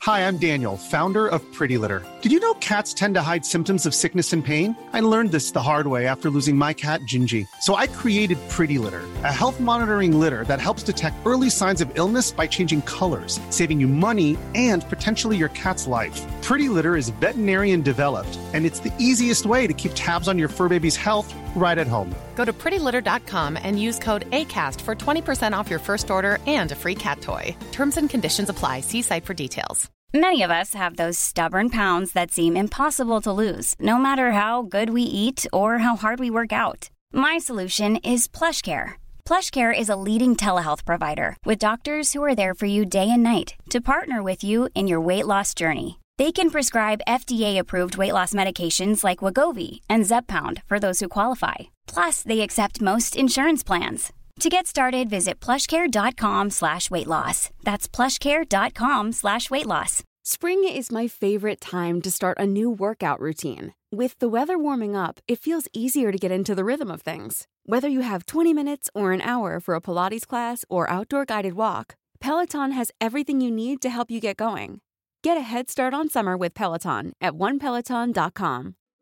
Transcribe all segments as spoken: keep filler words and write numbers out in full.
Hi, I'm Daniel, founder of Pretty Litter. Did you know cats tend to hide symptoms of sickness and pain? I learned this the hard way after losing my cat, Gingy. So I created Pretty Litter, a health monitoring litter that helps detect early signs of illness by changing colors, saving you money and potentially your cat's life. Pretty Litter is veterinarian developed, and it's the easiest way to keep tabs on your fur baby's health right at home. Go to pretty litter dot com and use code ACAST for twenty percent off your first order and a free cat toy. Terms and conditions apply. See site for details. Many of us have those stubborn pounds that seem impossible to lose, no matter how good we eat or how hard we work out. My solution is PlushCare. PlushCare is a leading telehealth provider with doctors who are there for you day and night to partner with you in your weight loss journey. They can prescribe F D A-approved weight loss medications like Wegovy and Zepbound for those who qualify. Plus, they accept most insurance plans. To get started, visit plushcare.com slash weight loss. That's plushcare.com slash weight loss. Spring is my favorite time to start a new workout routine. With the weather warming up, it feels easier to get into the rhythm of things. Whether you have twenty minutes or an hour for a Pilates class or outdoor guided walk, Peloton has everything you need to help you get going. Get a head start on summer with Peloton at one peloton dot com.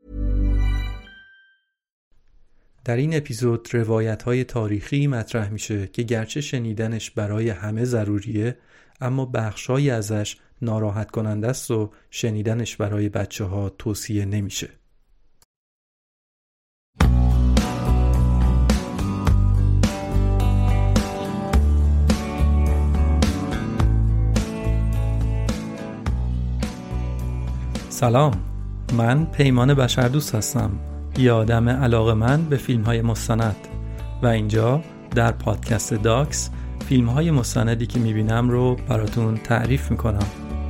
در این اپیزود روایت‌های تاریخی مطرح میشه که گرچه شنیدنش برای همه ضروریه، اما بخش‌هایی ازش ناراحت کننده است و شنیدنش برای بچه‌ها توصیه نمیشه. سلام، من پیمان بشردوست هستم، یه آدم علاقه‌مند به فیلم‌های مستند و اینجا در پادکست داکس فیلم‌های مستندی که می‌بینم رو براتون تعریف می‌کنم.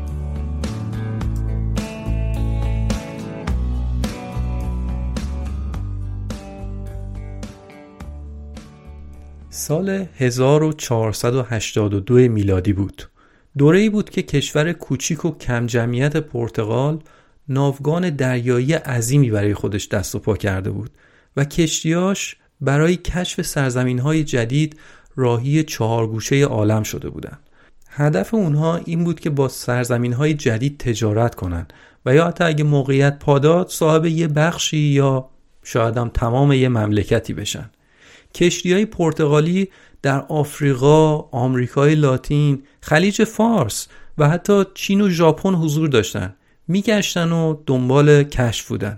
سال هزار و چهارصد و هشتاد و دو میلادی بود. دوره‌ای بود که کشور کوچیک و کم جمعیت پرتغال ناوگان دریایی عظیمی برای خودش دست و پا کرده بود و کشتیاش برای کشف سرزمین‌های جدید راهی چهارگوشه عالم شده بودند. هدف اونها این بود که با سرزمین‌های جدید تجارت کنن و یا حتی اگه موقعیت پاداد صاحب یه بخشی یا شاید هم تمام یه مملکتی بشن. کشتی‌های پرتغالی در آفریقا، آمریکای لاتین، خلیج فارس و حتی چین و ژاپن حضور داشتن. میگشتن و دنبال کشف بودن.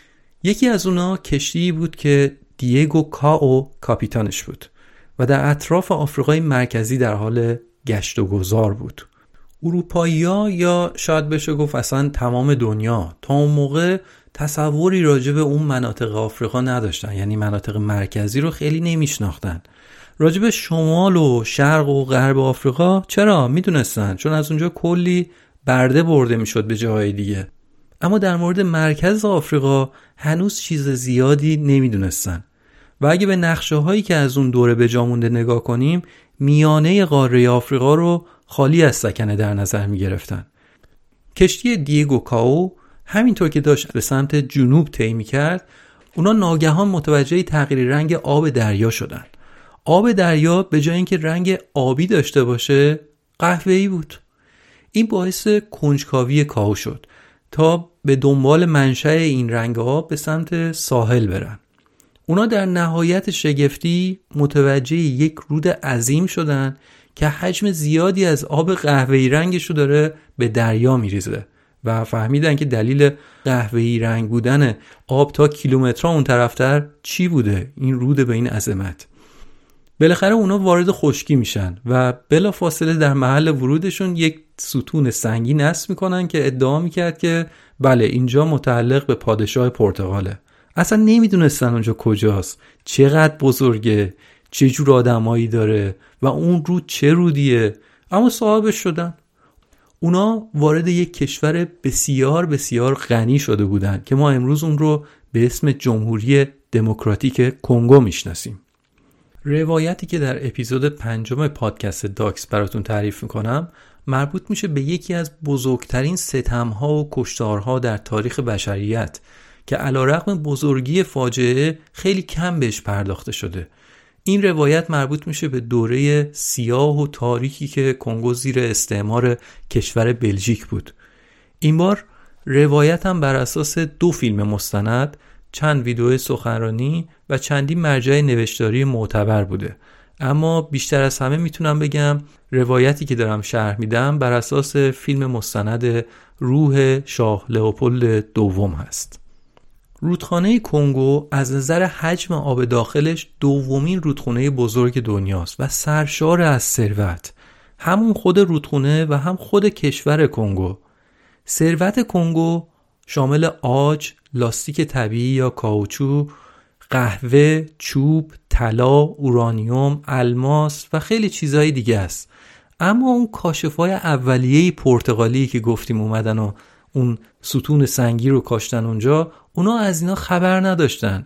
یکی از اونا کشتی بود که دیگو کاو کاپیتانش بود و در اطراف آفریقای مرکزی در حال گشت و گذار بود. اروپایی‌ها یا شاید بشه گفت اصلا تمام دنیا تا اون موقع تصوری راجع به اون مناطق آفریقا نداشتن، یعنی مناطق مرکزی رو خیلی نمیشناختن. راجع به شمال و شرق و غرب آفریقا چرا میدونستن؟ چون از اونجا کلی برده برده میشد به جاهای دیگه. اما در مورد مرکز آفریقا هنوز چیز زیادی نمیدونستن و اگه به نقشه هایی که از اون دوره به جا مونده نگاه کنیم، میانه قاره آفریقا رو خالی از سکنه در نظر میگرفتن. کشتی دیگو کاو همینطور که داشت به سمت جنوب طی میکرد، اونا ناگهان متوجه تغییر رنگ آب دریا شدن. آب دریا به جای اینکه رنگ آبی داشته باشه، قهوه‌ای بود. این باعث کنجکاوی کاو شد تا به دنبال منشأ این رنگ آب به سمت ساحل برن. اونا در نهایت شگفتی متوجه یک رود عظیم شدن که حجم زیادی از آب قهوه‌ای رنگشو داره به دریا میریزه و فهمیدن که دلیل قهوه‌ای رنگ بودن آب تا کیلومترها اون طرفتر چی بوده، این رود به این عظمت. بالاخره اونا وارد خشکی میشن و بلافاصله در محل ورودشون یک ستون سنگی نصب میکنن که ادعا میکرد که بله اینجا متعلق به پادشاه پرتغاله. اصلا نمیدونستن اونجا کجاست، چقدر بزرگه، چه جور آدمایی داره و اون رود چه رودیه، اما صاحبش شدن. اونا وارد یک کشور بسیار بسیار غنی شده بودن که ما امروز اون رو به اسم جمهوری دموکراتیک کنگو میشناسیم. روایتی که در اپیزود پنجم پادکست داکس براتون تعریف میکنم مربوط میشه به یکی از بزرگترین ستمها و کشتارها در تاریخ بشریت که علیرغم بزرگی فاجعه خیلی کم بهش پرداخته شده. این روایت مربوط میشه به دوره سیاه و تاریکی که کنگو زیر استعمار کشور بلژیک بود. این بار روایت هم بر اساس دو فیلم مستند، چند ویدیو سخنرانی و چندین مرجع نوشتاری معتبر بوده. اما بیشتر از همه میتونم بگم روایتی که دارم شرح میدم بر اساس فیلم مستند روح شاه لئوپولد دوم هست. رودخانه کنگو از نظر حجم آب داخلش دومین رودخانه بزرگ دنیاست و سرشار از ثروت، همون خود رودخانه و هم خود کشور کنگو. ثروت کنگو شامل عاج، لاستیک طبیعی یا کائوچو، قهوه، چوب، طلا، اورانیوم، الماس و خیلی چیزهای دیگه است. اما اون کاشفای اولیه‌ای پرتغالی که گفتیم اومدن و اون ستون سنگی رو کاشتن اونجا، اونا از اینا خبر نداشتن،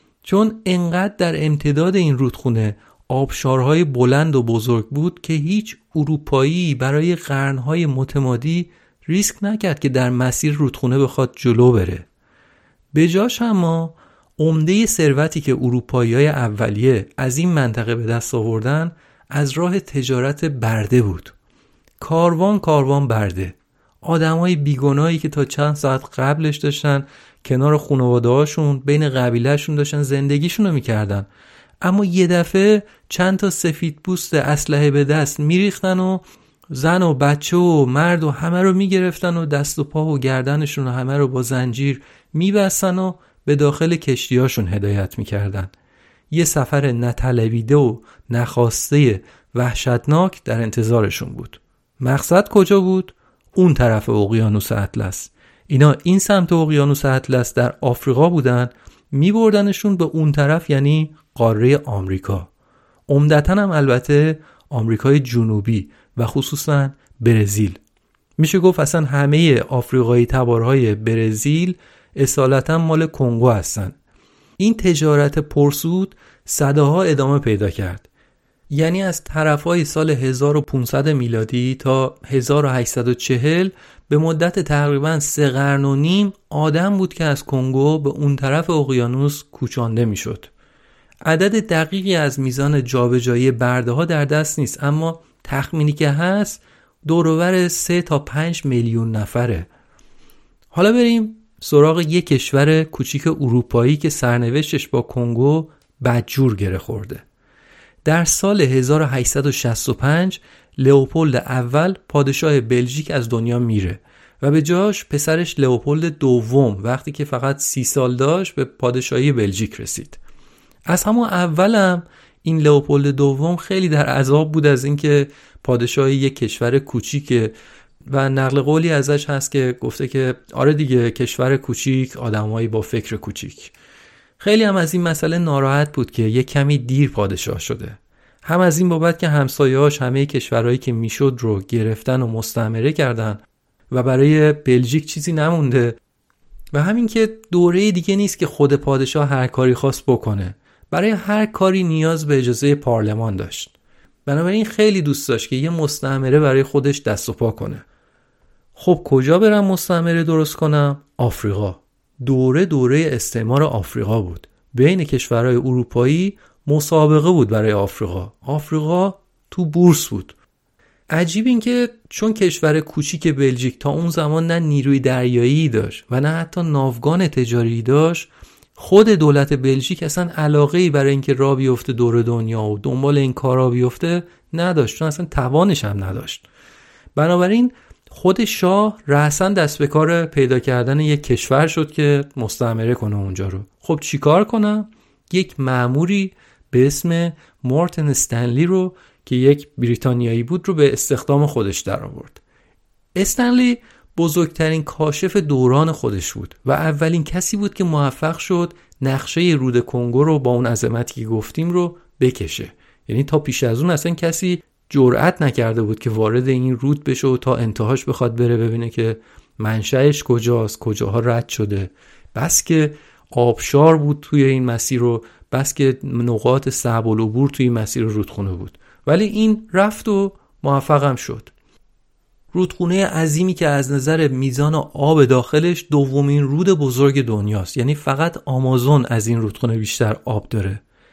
چون انقدر در امتداد این رودخونه آبشارهای بلند و بزرگ بود که هیچ اروپایی برای قرنهای متمادی ریسک نکرد که در مسیر رودخونه بخواد جلو بره. به جاش اما عمده ثروتی که اروپایی‌های اولیه از این منطقه به دست آوردن از راه تجارت برده بود. کاروان کاروان برده. آدمای بیگناهی که تا چند ساعت قبلش داشتن کنار خانواده‌هاشون بین قبیله‌شون داشتن زندگیشون رو می‌کردن، اما یه دفعه چند تا سفید پوست اسلحه به دست میریختن و زن و بچه و مرد و همه رو میگرفتن و دست و پا و گردنشون رو همه رو با زنجیر میبستن و به داخل کشتیاشون هدایت میکردن. یه سفر نطلبیده و نخواسته وحشتناک در انتظارشون بود. مقصد کجا بود؟ اون طرف اقیانوس اطلس. اینا این سمت اقیانوس اطلس در آفریقا بودن، میبردنشون به اون طرف، یعنی قاره آمریکا. عمدتاً هم البته آمریکای جنوبی و خصوصاً برزیل. میشه گفت اصلا همه آفریقایی تبارهای برزیل اصالتاً مال کنگو هستن. این تجارت پرسود صداها ادامه پیدا کرد. یعنی از طرفای سال هزار و پانصد میلادی تا هزار و هشتصد و چهل به مدت تقریباً سه قرن و نیم آدم بود که از کنگو به اون طرف اقیانوس کوچانده میشد. عدد دقیقی از میزان جابجایی برده ها در دست نیست، اما تخمینی که هست دور و بر سه تا پنج میلیون نفره. حالا بریم سراغ یک کشور کوچیک اروپایی که سرنوشتش با کنگو بدجور گره خورده. در سال هزار و هشتصد و شصت و پنج لئوپولد اول پادشاه بلژیک از دنیا میره و به جاش پسرش لئوپولد دوم وقتی که فقط سی سال داشت به پادشاهی بلژیک رسید. از همون اولم این لئوپولد دوم خیلی در عذاب بود از اینکه پادشاه یک کشور کوچیک و نقل قولی ازش هست که گفته که آره دیگه کشور کوچیک، آدمایی با فکر کوچیک. خیلی هم از این مسئله ناراحت بود که یک کمی دیر پادشاه شده. هم از این بابت که همسایه‌هاش همه کشورهایی که میشد رو گرفتن و مستعمره کردن و برای بلژیک چیزی نمونده، و همین که دوره دیگه نیست که خود پادشاه هر کاری خواست بکنه. برای هر کاری نیاز به اجازه پارلمان داشت. بنابراین خیلی دوست داشت که یه مستعمره برای خودش دست و پا کنه. خب کجا برم مستعمره درست کنم؟ آفریقا. دوره دوره استعمار آفریقا بود. بین کشورهای اروپایی مسابقه بود برای آفریقا. آفریقا تو بورس بود. عجیب این که چون کشور کوچیک بلژیک تا اون زمان نه نیروی دریایی داشت و نه حتی ناوگان تجاری داشت، خود دولت بلژیک اصلا علاقه‌ای برای اینکه راه بیفته دور دنیا و دنبال این کارا بیفته نداشت، چون اصلا توانش هم نداشت. بنابراین خود شاه رأساً دست به کار پیدا کردن یک کشور شد که مستعمره کنه اونجا رو. خب چیکار کنم؟ یک مأموری به اسم مورتن استنلی رو که یک بریتانیایی بود رو به استخدام خودش در آورد. استنلی بزرگترین کاشف دوران خودش بود و اولین کسی بود که موفق شد نقشه رود کنگو رو با اون عظمتی که گفتیم رو بکشه. یعنی تا پیش از اون اصلا کسی جرئت نکرده بود که وارد این رود بشه و تا انتهاش بخواد بره ببینه که منشأش کجاست، کجاها رد شده. بس که آبشار بود توی این مسیر رو، بس که نقاط صعب العبور توی مسیر رودخونه بود، ولی این رفت و موفق هم شد. رودخونه عظیمی که از نظر میزان آب داخلش دومین رود بزرگ دنیاست. یعنی فقط آمازون از این رودخونه بیشتر آب داره.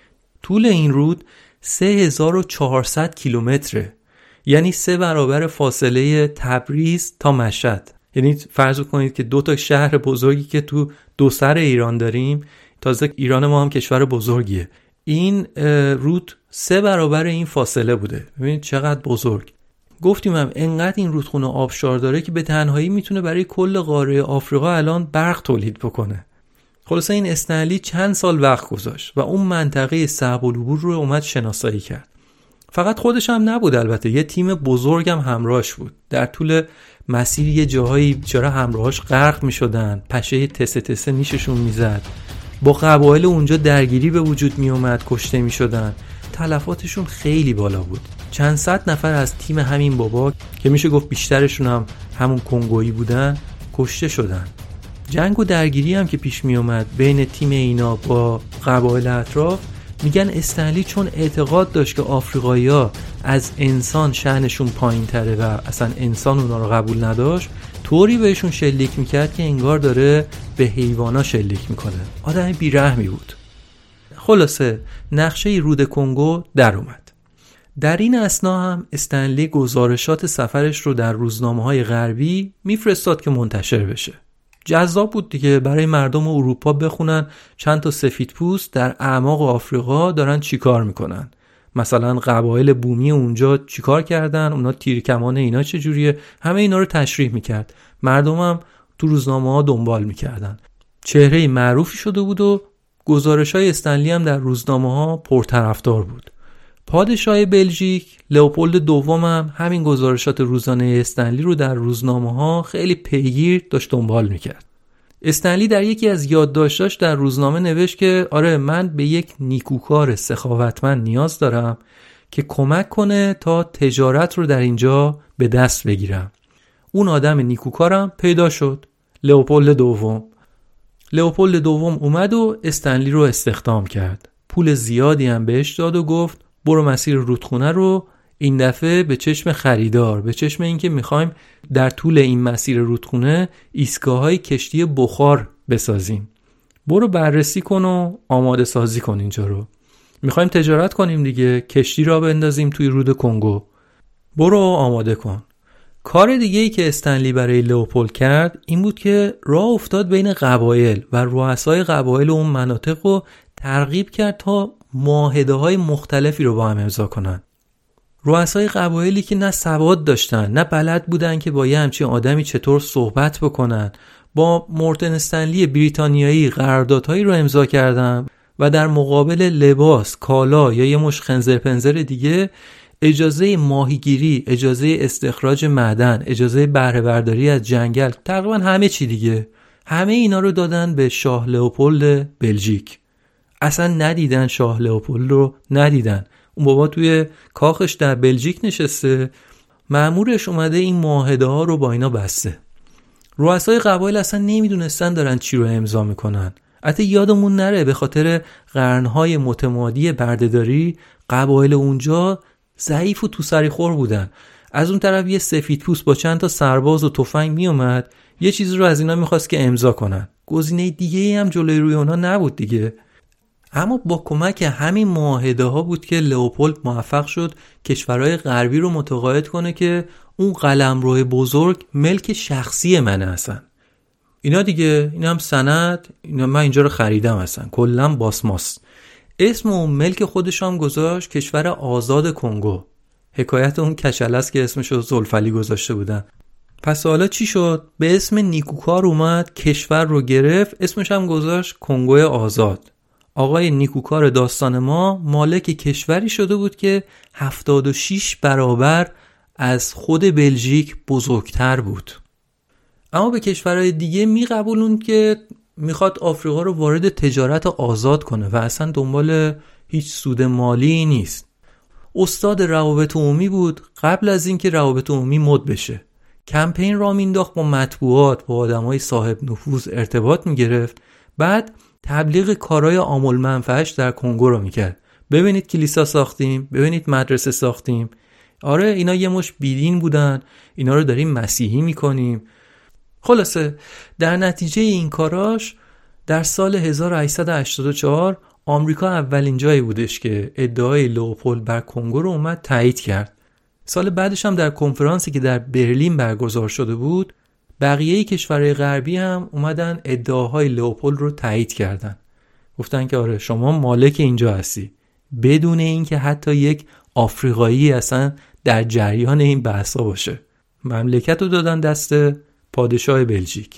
طول این رود سه هزار و چهارصد کیلومتره، یعنی سه برابر فاصله تبریز تا مشهد. یعنی فرض کنید که دو تا شهر بزرگی که تو دو سر ایران داریم، تازه ایران ما هم کشور بزرگیه، این رود سه برابر این فاصله بوده. ببینید چقدر بزرگ. گفتیم هم انقدر این رودخونه آبشار داره که به تنهایی میتونه برای کل قاره آفریقا الان برق تولید بکنه. خلاصه این استنلی چند سال وقت گذاشت و اون منطقه صعب العبور رو اومد شناسایی کرد. فقط خودش هم نبود، البته یه تیم بزرگم همراهش بود. در طول مسیر یه جاهایی چرا همراهاش غرق میشدن، پشه تسه تسه نیششون میزد، با قبایل اونجا درگیری به وجود میومد، کشته میشدن. تلفاتشون خیلی بالا بود. چند صد نفر از تیم همین بابا که میشه گفت بیشترشون هم همون کنگویی بودن کشته شدن. جنگ و درگیری هم که پیش می اومد بین تیم اینا با قبایل اطراف، میگن استنلی چون اعتقاد داشت که آفریقایی‌ها از انسان شأنشون پایین تره و اصلا انسان اونا رو قبول نداشت، طوری بهشون شلیک میکرد که انگار داره به حیوانا شلیک میکنه. آدم بیرحمی بود. خلاصه نقشه رود کنگو در اومد. در این اثنا هم استنلی گزارشات سفرش رو در روزنامه‌های غربی میفرستاد که منتشر بشه. جذاب بود دیگه برای مردم اروپا بخونن چند تا سفیدپوست در اعماق آفریقا دارن چیکار میکنن. مثلا قبایل بومی اونجا چیکار کردن، اونا تیرکمان اینا چجوریه، همه اینا رو تشریح میکرد. مردم هم تو روزنامه‌ها دنبال میکردن. چهره معروفی شده بود و گزارش‌های استنلی هم در روزنامه‌ها پرطرفدار بود. پادشاه بلژیک لئوپولد دوم هم همین گزارشات روزانه استنلی رو در روزنامه‌ها خیلی پیگیر داشت دنبال میکرد. استنلی در یکی از یادداشتاش در روزنامه نوشت که آره من به یک نیکوکار سخاوتمند نیاز دارم که کمک کنه تا تجارت رو در اینجا به دست بگیرم. اون آدم نیکوکارم پیدا شد، لئوپولد دوم. لئوپولد دوم اومد و استنلی رو استخدام کرد. پول زیادی هم بهش داد و گفت برو مسیر رودخونه رو این دفعه به چشم خریدار، به چشم اینکه میخوایم در طول این مسیر رودخونه ایستگاه‌های کشتی بخار بسازیم. برو بررسی کن و آماده سازی کن اینجا رو. میخوایم تجارت کنیم دیگه، کشتی را بندازیم توی رود کنگو. برو آماده کن. کار دیگه ای که استنلی برای لئوپولد کرد این بود که راه افتاد بین قبایل و رؤسای قبایل اون مناطق رو ترغیب کرد تا معاهده‌های مختلفی رو با هم امضا کنن. رؤسای قبایلی که نه سواد داشتن نه بلد بودن که با یه همچین آدمی چطور صحبت بکنن، با مورتن استنلی بریتانیایی قراردادهایی رو امضا کردن و در مقابل لباس، کالا یا یه مش خنزر پنزر دیگه اجازه ماهیگیری، اجازه استخراج معدن، اجازه بهره برداری از جنگل، تقریبا همه چی دیگه، همه اینا رو دادن به شاه لئوپولد بلژیک. اصلا ندیدن شاه لئوپولد رو، ندیدن. اون بابا توی کاخش در بلژیک نشسته، مأمورش اومده این معاهده ها رو با اینا بسته. رؤسای قبایل اصلا نمیدونستن دارن چی رو امضا میکنن. حتی یادمون نره به خاطر قرنهای متمادی بردهداری قبایل اونجا ضعیف و تو سری خور بودن. از اون طرف یه سفیدپوست با چند تا سرباز و تفنگ میومد یه چیزی رو از اینا میخواست که امضا کنن. گزینه دیگه هم جلوی روی اونا نبود دیگه. اما با کمک همین معاهده ها بود که لئوپولد موفق شد کشورهای غربی رو متقاعد کنه که اون قلمرو بزرگ ملک شخصی منه اصلا. اینا دیگه، این هم سند، اینا من اینجا رو خریدم اصلا، کلا باسماس. اسم اون ملک خودش هم گذاشت کشور آزاد کنگو. حکایت اون کچل است که اسمشو زلفلی گذاشته بودن. پس حالا چی شد؟ به اسم نیکوکار اومد، کشور رو گرفت، اسمش هم گذاشت کنگو آزاد. آقای نیکوکار داستان ما مالک کشوری شده بود که هفتاد و شش برابر از خود بلژیک بزرگتر بود. اما به کشورهای دیگه میقبولون که میخواد آفریقا رو وارد تجارت آزاد کنه و اصلا دنبال هیچ سود مالی نیست. استاد روابط عمومی بود قبل از اینکه روابط عمومی مد بشه. کمپین را مینداخت، با مطبوعات، با آدمای صاحب نفوذ ارتباط میگرفت، بعد تبلیغ کارهای عامل منفعش در کنگو رو میکرد. ببینید کلیسا ساختیم، ببینید مدرسه ساختیم. آره اینا یه مش بیدین بودن، اینا رو داریم مسیحی میکنیم. خلاصه در نتیجه این کاراش در سال هزار و هشتصد و هشتاد و چهار آمریکا اولین جایی بودش که ادعای لئوپولد بر کنگو رو اومد تایید کرد. سال بعدش هم در کنفرانسی که در برلین برگزار شده بود، بقیه کشورهای غربی هم اومدن ادعاهای لئوپولد رو تایید کردن. گفتن که آره شما مالک اینجا هستی، بدون اینکه حتی یک آفریقایی اصلا در جریان این بحثا باشه. مملکت رو دادن دست پادشاه بلژیک.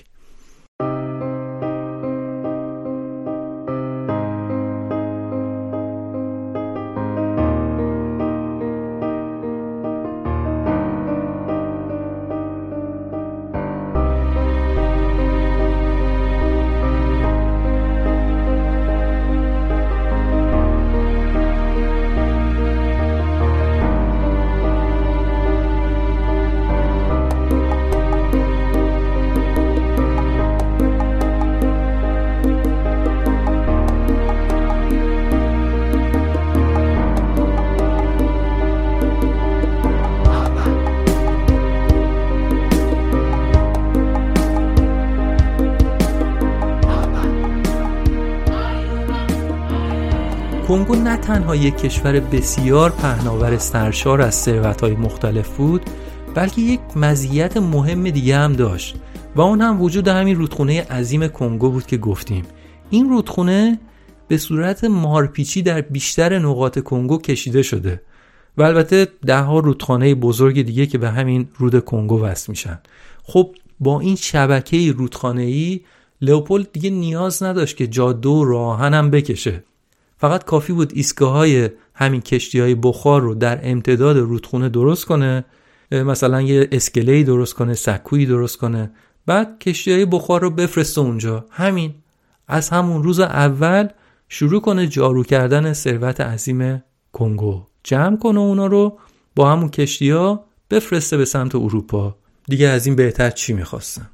کنگو نه تنها یک کشور بسیار پهناور سرشار از ثروت‌های مختلف بود، بلکه یک مزیت مهم دیگه هم داشت و اون هم وجود همین رودخونه عظیم کنگو بود که گفتیم. این رودخونه به صورت مارپیچی در بیشتر نقاط کنگو کشیده شده و البته ده ها رودخانه بزرگ دیگه که به همین رود کنگو وصل میشن. خب با این شبکه رودخانه‌ای لئوپولد دیگه نیاز نداشت که جاده و راهن هم بکشه. فقط کافی بود ایستگاه‌های همین کشتی‌های بخار رو در امتداد رودخونه درست کنه، مثلا یه اسکله‌ای درست کنه، سکویی درست کنه، بعد کشتی‌های بخار رو بفرسته اونجا. همین از همون روز اول شروع کنه جارو کردن ثروت عظیم کنگو، جمع کنه اونا رو با همون کشتی‌ها بفرسته به سمت اروپا. دیگه از این بهتر چی می‌خواستن؟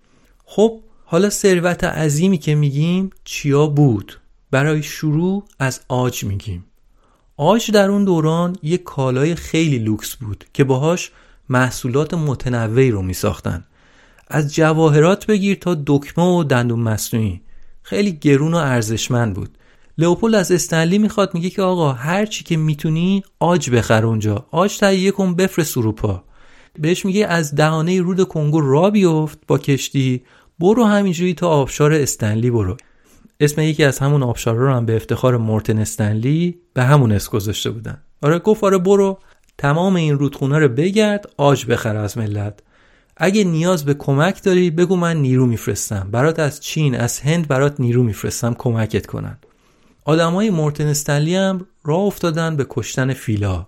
خب حالا ثروت عظیمی که میگیم چیا بود؟ برای شروع از عاج میگیم. عاج در اون دوران یک کالای خیلی لوکس بود که باهاش محصولات متنوعی رو میساختن. از جواهرات بگیر تا دکمه و دندون مصنوعی، خیلی گرون و ارزشمند بود. لئوپولد از استنلی میخواد، میگه که آقا هر چی که میتونی عاج بخر اونجا، عاج تهیه کن بفرست اروپا. بهش میگه از دهانه رود کنگو را بیفت با کشتی، برو همینجوری تا آبشار استنلی برو. اسم یکی از همون آبشارا رو هم به افتخار مورتن استنلی به همون اسم گذاشته بودن. آره گفت آره برو تمام این رودخونه رو بگرد، عاج بخر از ملت. اگه نیاز به کمک داری بگو من نیرو میفرستم برات، از چین از هند برات نیرو میفرستم کمکت کنن. آدمای مورتن استنلی هم راه افتادن به کشتن فیلا.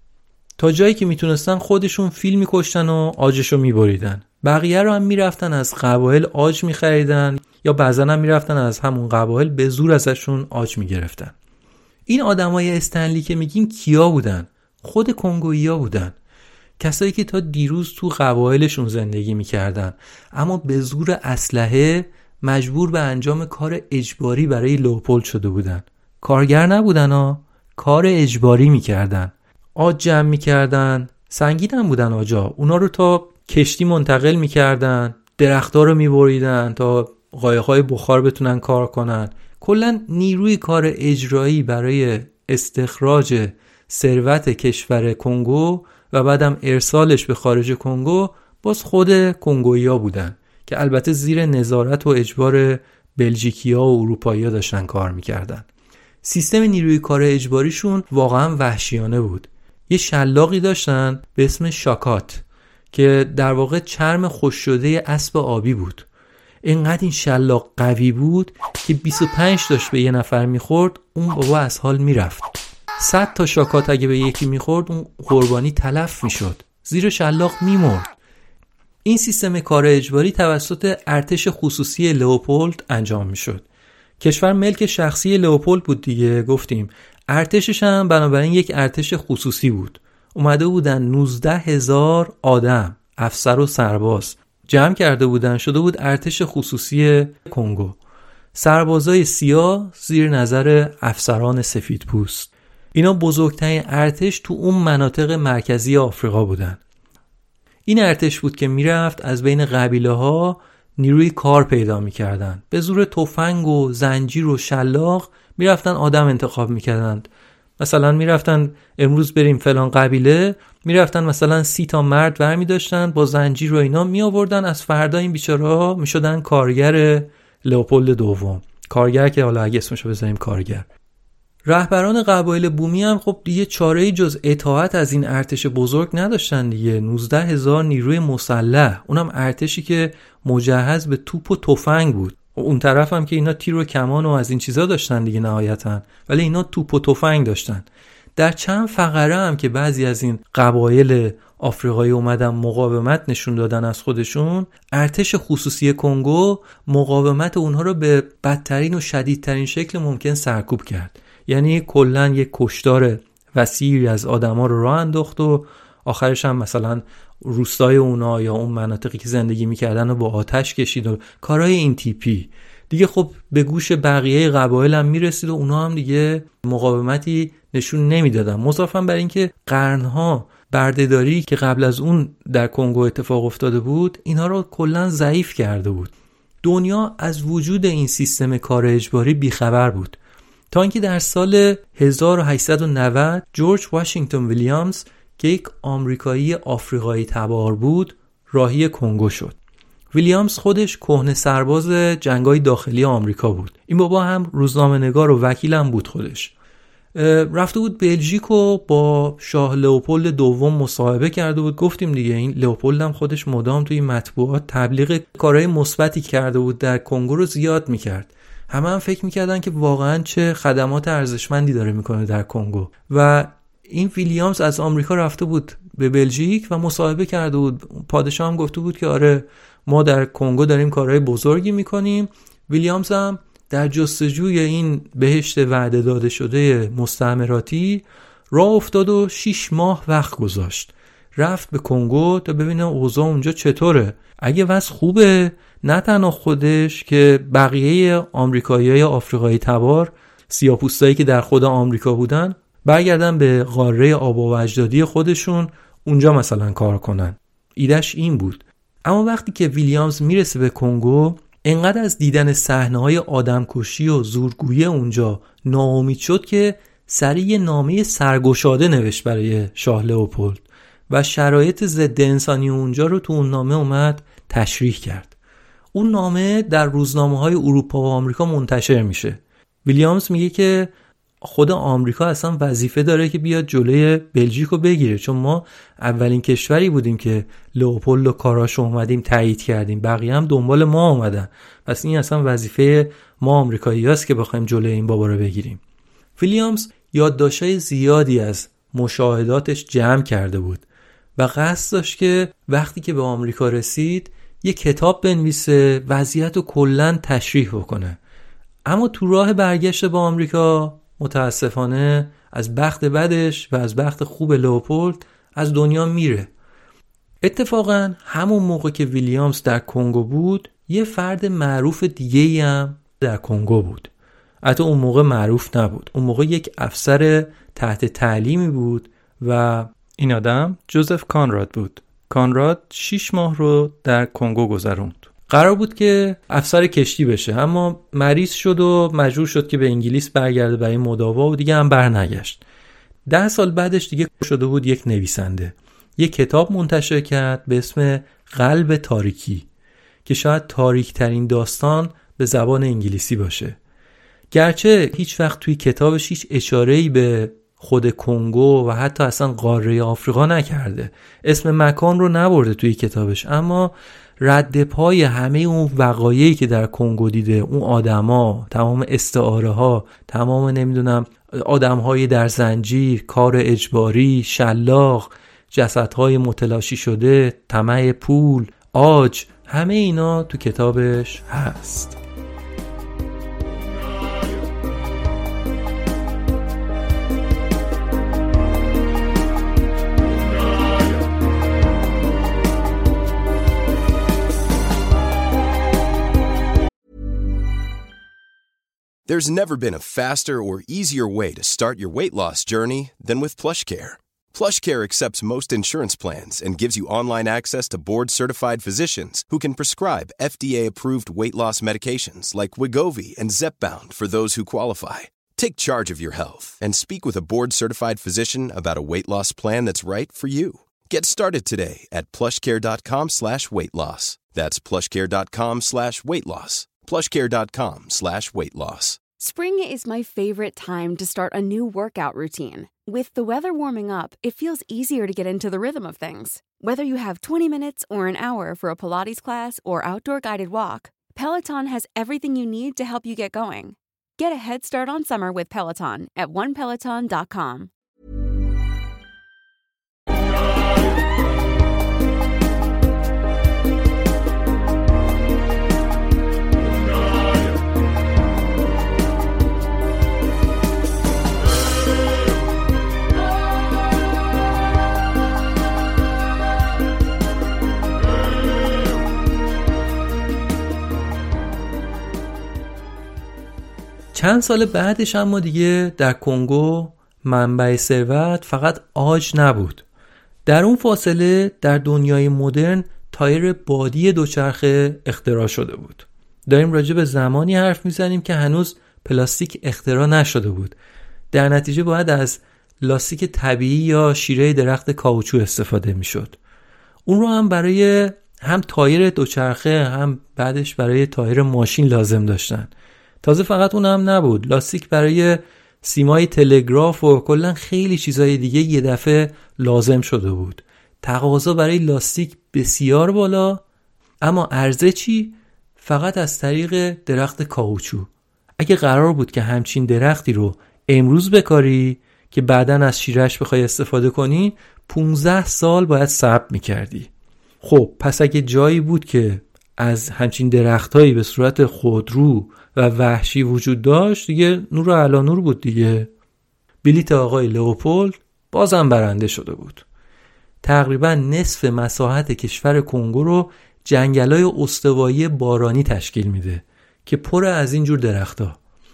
تا جایی که میتونستن خودشون فیل میکشتن و عاجشو میبریدن. بقیه رو هم میرفتن از قبایل عاج میخریدن یا بعضا هم میرفتن از همون قبایل به زور ازشون عاج میگرفتن. این آدمای استنلی که میگیم کیا بودن؟ خود کنگوییا بودن. کسایی که تا دیروز تو قبایلشون زندگی میکردن اما به زور اسلحه مجبور به انجام کار اجباری برای لئوپولد شده بودن. کارگر نبودن ها، کار اجباری میکردن. عاج جمع میکردن، سنگین هم بودن آجا. اونا رو تا کشتی منتقل میکردن، درخت‌ها رو میبریدن تا قایق‌های بخار بتونن کار کنن. کلاً نیروی کار اجرایی برای استخراج ثروت کشور کنگو و بعدم ارسالش به خارج کنگو باز خود کنگویی‌ها بودن که البته زیر نظارت و اجبار بلژیکی‌ها و اروپایی‌ها داشتن کار میکردن. سیستم نیروی کار اجباریشون واقعاً وحشیانه بود. یه شلاقی داشتن به اسم شاکات که در واقع چرم خشک شده اسب آبی بود. اینقدر این شلاق قوی بود که بیست و پنج داشت به یه نفر میخورد اون بابا از حال میرفت. صد تا شاکات اگه به یکی میخورد اون قربانی تلف میشد، زیر شلاق میمرد. این سیستم کار اجباری توسط ارتش خصوصی لئوپولد انجام میشد. کشور ملک شخصی لئوپولد بود دیگه، گفتیم. ارتشش هم بنابراین یک ارتش خصوصی بود. اومده بودن نوزده هزار آدم، افسر و سرباز جمع کرده بودن، شده بود ارتش خصوصی کنگو. سربازای سیاه زیر نظر افسران سفید پوست. اینا بزرگترین ارتش تو اون مناطق مرکزی آفریقا بودن. این ارتش بود که میرفت از بین قبیله ها نیروی کار پیدا میکردن. به زور تفنگ و زنجیر و شلاق میرفتن آدم انتخاب میکردن. مثلا میرفتن امروز بریم فلان قبیله، میرفتن مثلا سی تا مرد برمی داشتن با زنجیر و اینا می آوردن، از فردا این بیچاره‌ها میشدن کارگر لئوپولد دوم. کارگر که حالا اگه اسمشو بذاریم کارگر. رهبران قبایل بومی هم خب دیگه چاره‌ای جز اطاعت از این ارتش بزرگ نداشتن دیگه. نوزده هزار نیروی مسلح، اونم ارتشی که مجهز به توپ و تفنگ بود. و اون طرف هم که اینا تیر و کمان و از این چیزا داشتن دیگه نهایتاً، ولی اینا توپ و تفنگ داشتن. در چند فقره هم که بعضی از این قبایل آفریقایی اومدن مقاومت نشون دادن از خودشون، ارتش خصوصی کنگو مقاومت اونها رو به بدترین و شدیدترین شکل ممکن سرکوب کرد. یعنی کلن یک کشتار وسیعی از آدما رو راه انداخت و آخرش هم مثلا روستای اونا یا اون مناطقی که زندگی میکردن رو با آتش کشید و کارهای این تیپی دیگه. خب به گوش بقیه قبایل هم میرسید و اونا هم دیگه مقاومتی نشون نمیدادن. مضافاً بر این که قرنها بردهداری که قبل از اون در کنگو اتفاق افتاده بود اینا رو کلاً ضعیف کرده بود. دنیا از وجود این سیستم کار اجباری بیخبر بود تا اینکه در سال هزار و هشتصد و نود جورج واشنگتن ویلیامز که یک آمریکایی آفریقایی تبار بود راهی کنگو شد. ویلیامز خودش کهنه سرباز جنگ‌های داخلی آمریکا بود. این بابا هم روزنامه‌نگار و وکیلم بود خودش. رفته بود بلژیک و با شاه لئوپولد دوم مصاحبه کرده بود. گفتیم دیگه این لئوپولد هم خودش مدام توی مطبوعات تبلیغ کارهای مثبتی کرده بود، در کنگو رو زیاد می‌کرد. همه هم فکر می‌کردن که واقعاً چه خدمات ارزشمندی داره می‌کنه در کنگو. و این ویلیامز از آمریکا رفته بود به بلژیک و مصاحبه کرده بود. پادشاه هم گفته بود که آره ما در کنگو داریم کارهای بزرگی میکنیم. ویلیامز هم در جستجوی این بهشت وعده داده شده مستعمراتی راه افتاد و شیش ماه وقت گذاشت. رفت به کنگو تا ببینه اوضاع اونجا چطوره. اگه وضع خوبه، نه تنها خودش که بقیه آمریکایی‌های آفریقایی تبار، سیاه‌پوستایی که در خود آمریکا بودن، برگردن به قاره آبا و اجدادی خودشون اونجا مثلا کار کنن. ایدهش این بود. اما وقتی که ویلیامز میرسه به کنگو، انقدر از دیدن صحنه‌های آدمکشی و زورگویی اونجا ناامید شد که سریع نامه سرگشاده نوشت برای شاه لئوپولد و شرایط ضد انسانی اونجا رو تو اون نامه اومد تشریح کرد. اون نامه در روزنامه‌های اروپا و آمریکا منتشر میشه. ویلیامز میگه که خود آمریکا اصلا وظیفه داره که بیاد جلوی بلژیک رو بگیره، چون ما اولین کشوری بودیم که لئوپولد و کاراشو اومدیم تایید کردیم، بقیه هم دنبال ما اومدن. پس این اصلا وظیفه ما آمریکایی‌هاست که بخوایم جلوی این بابا رو بگیریم. ویلیامز یادداشت‌های زیادی از مشاهداتش جمع کرده بود و قصد داشت که وقتی که به آمریکا رسید یه کتاب بنویسه، وضعیت رو کلاً تشریح بکنه. اما تو راه برگشت به آمریکا متاسفانه از بخت بدش و از بخت خوب لئوپولد از دنیا میره. اتفاقا همون موقع که ویلیامز در کنگو بود یه فرد معروف دیگه‌ای هم در کنگو بود. البته اون موقع معروف نبود، اون موقع یک افسر تحت تعلیمی بود و این آدم جوزف کانراد بود. کانراد شش ماه رو در کنگو گذروند. قرار بود که افسر کشتی بشه، اما مریض شد و مجبور شد که به انگلیس برگرده برای مداوا و دیگه هم برنگشت. ده سال بعدش دیگه شده بود یک نویسنده. یک کتاب منتشر کرد به اسم قلب تاریکی که شاید تاریک ترین داستان به زبان انگلیسی باشه. گرچه هیچ وقت توی کتابش هیچ اشاره‌ای به خود کنگو و حتی اصلا قاره آفریقا نکرده، اسم مکان رو نبرده توی کتابش، اما رد پای همه اون وقایعی که در کنگو دیده، اون آدما، تمام استعاره ها، تمام نمیدونم آدمهای در زنجیر، کار اجباری، شلاق، جسدهای متلاشی شده، طمع پول، عاج، همه اینا تو کتابش هست. There's never been a faster or easier way to start your weight loss journey than with PlushCare. PlushCare accepts most insurance plans and gives you online access to board-certified physicians who can prescribe F D A-approved weight loss medications like Wegovy and Zepbound for those who qualify. Take charge of your health and speak with a board-certified physician about a weight loss plan that's right for you. Get started today at plushcare.com slash weight loss. That's plushcare.com slash weight loss. plushcare.com slash weight loss. Spring is my favorite time to start a new workout routine. With the weather warming up, it feels easier to get into the rhythm of things. Whether you have twenty minutes or an hour for a Pilates class or outdoor guided walk, Peloton has everything you need to help you get going. Get a head start on summer with Peloton at one peloton dot com. چند سال بعدش اما دیگه در کنگو منبع ثروت فقط عاج نبود. در اون فاصله در دنیای مدرن تایر بادی دوچرخه اختراع شده بود. داریم راجع به زمانی حرف میزنیم که هنوز پلاستیک اختراع نشده بود. در نتیجه باید از لاستیک طبیعی یا شیره درخت کائوچو استفاده میشد. اون رو هم برای هم تایر دوچرخه هم بعدش برای تایر ماشین لازم داشتن. تازه فقط اون هم نبود، لاستیک برای سیمای تلگراف و کلا خیلی چیزای دیگه یه دفعه لازم شده بود. تقاضا برای لاستیک بسیار بالا، اما عرضه چی؟ فقط از طریق درخت کائوچو. اگه قرار بود که همچین درختی رو امروز بکاری که بعداً از شیرش بخوای استفاده کنی، پونزده سال باید صبر میکردی. خب پس اگه جایی بود که از همچین درختایی به صورت خودرو و وحشی وجود داشت، دیگه نور علی نور بود دیگه. بلیت آقای لئوپولد بازم برنده شده بود. تقریبا نصف مساحت کشور کنگو رو جنگلای استوایی بارانی تشکیل میده که پر از این جور درخت‌ها.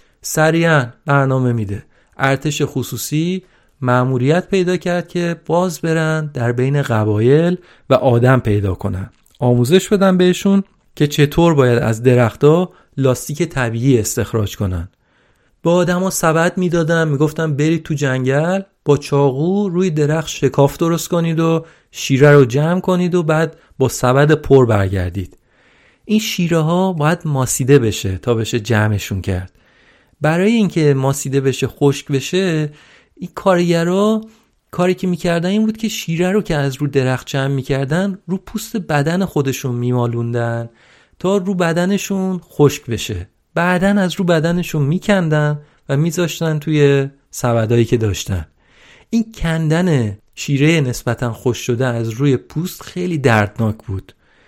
سریعا برنامه میده. ارتش خصوصی مأموریت پیدا کرد که باز برن در بین قبایل و آدم پیدا کنن، آموزش بدن بهشون که چطور باید از درخت‌ها لاستیک طبیعی استخراج کنن. با آدم‌ها سبد میدادن، میگفتن برید تو جنگل با چاقو روی درخت شکاف درست کنید و شیره رو جمع کنید و بعد با سبد پر برگردید. این شیره ها باید ماسیده بشه تا بشه جمعشون کرد. برای اینکه ماسیده بشه، خشک بشه، این کارگرها کاری که میکردن این بود که شیره رو که از رو درخت جمع میکردن رو پوست بدن خودشون میمالوندن تا رو بدنشون خشک بشه. بعدن از رو بدنشون میکندن و میذاشتن توی سبدایی که داشتن. این کندن شیره نسبتا خشک شده از روی پوست خیلی دردناک بود.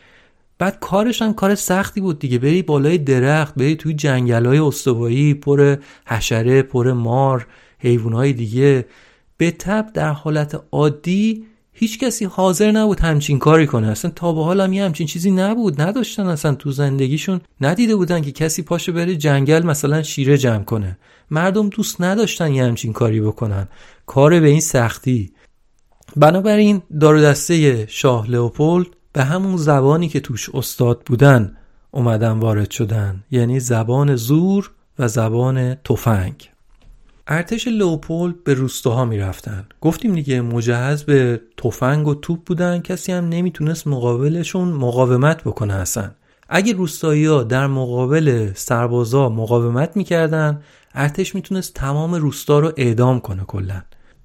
بعد کارش هم کار سختی بود دیگه. بری بالای درخت، بری توی جنگل‌های استوایی پر حشره، پر مار، حیوانات دیگه. به طب در حالت عادی هیچ کسی حاضر نبود همچین کاری کنه. اصلا تا به حال هم یه همچین چیزی نبود، نداشتن، اصلا تو زندگیشون ندیده بودن که کسی پاشه بره جنگل مثلا شیره جمع کنه. مردم دوست نداشتن یه همچین کاری بکنن، کار به این سختی. بنابراین دار و دسته شاه لئوپولد به همون زبانی که توش استاد بودن اومدن وارد شدن، یعنی زبان زور و زبان تفنگ. ارتش لئوپولد به روستاها می رفتن. گفتیم دیگه مجهز به تفنگ و توپ بودن، کسی هم نمیتونست مقابلشون مقاومت بکنه اصلا. اگه روستایی‌ها در مقابل سربازا مقاومت میکردن، ارتش میتونست تمام روستا رو اعدام کنه کلا.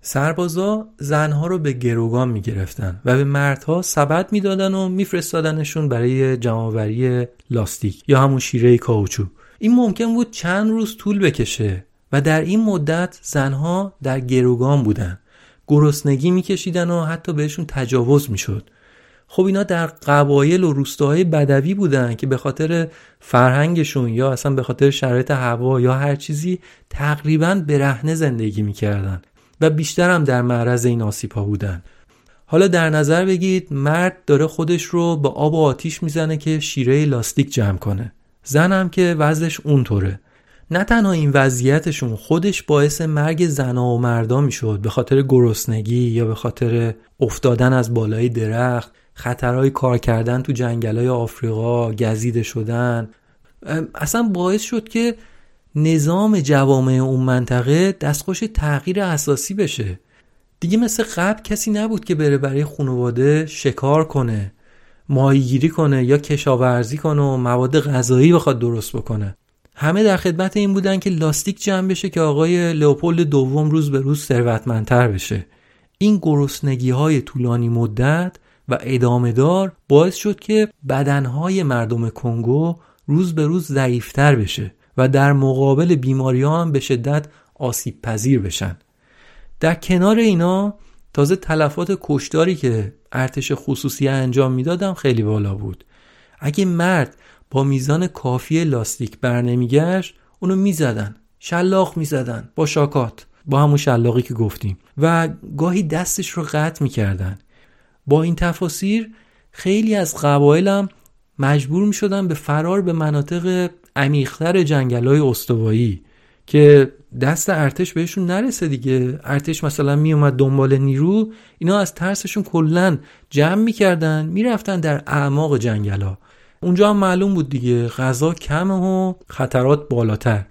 سربازا زنها رو به گروگان میگرفتن و به مردها سبد میدادن و میفرستادنشون برای جمع‌آوری لاستیک یا همون شیره کائوچو. این ممکن بود چند روز طول بکشه و در این مدت زنها در گروگان بودن، گرسنگی میکشیدن و حتی بهشون تجاوز میشد. خب اینا در قبایل و روستاهای بدوی بودن که به خاطر فرهنگشون یا اصلا به خاطر شرایط هوا یا هر چیزی تقریباً برهنه زندگی میکردن و بیشتر هم در معرض این آسیب‌ها بودن. حالا در نظر بگید مرد داره خودش رو با آب و آتیش میزنه که شیره لاستیک جمع کنه، زن هم که وضعش اونطوره. نه تنها این وضعیتشون خودش باعث مرگ زنها و مردا میشد به خاطر گرسنگی یا به خاطر افتادن از بالای درخت، خطرهای کار کردن تو جنگل‌های آفریقا، گزیده شدن. اصلا باعث شد که نظام جوامع اون منطقه دستخوش تغییر اساسی بشه. دیگه مثل قبل کسی نبود که بره برای خانواده شکار کنه، ماهیگیری کنه یا کشاورزی کنه و مواد غذایی بخواد درست بکنه. همه در خدمت این بودن که لاستیک جمع بشه که آقای لئوپولد دوم روز به روز ثروتمندتر بشه. این گرسنگی‌های طولانی مدت و ادامه دار باعث شد که بدنهای مردم کنگو روز به روز ضعیفتر بشه و در مقابل بیماری‌ها هم به شدت آسیب پذیر بشن. در کنار اینا تازه تلفات کشداری که ارتش خصوصی انجام میدادم خیلی بالا بود. اگه مرد با میزان کافی لاستیک بر نمیگشت اونو میزدن، شلاق میزدن با شاکات، با همون شلاقی که گفتیم، و گاهی دستش رو قطع میکردن. با این تفاسیر خیلی از قبایل هم مجبور میشدن به فرار به مناطق عمیق‌تر جنگل‌های استوایی که دست ارتش بهشون نرسه دیگه. ارتش مثلا می اومد دنبال نیرو، اینا از ترسشون کلن جمع میکردن میرفتن در اعماق جنگلا. اونجا هم معلوم بود دیگه غذا کمه و خطرات بالاتر.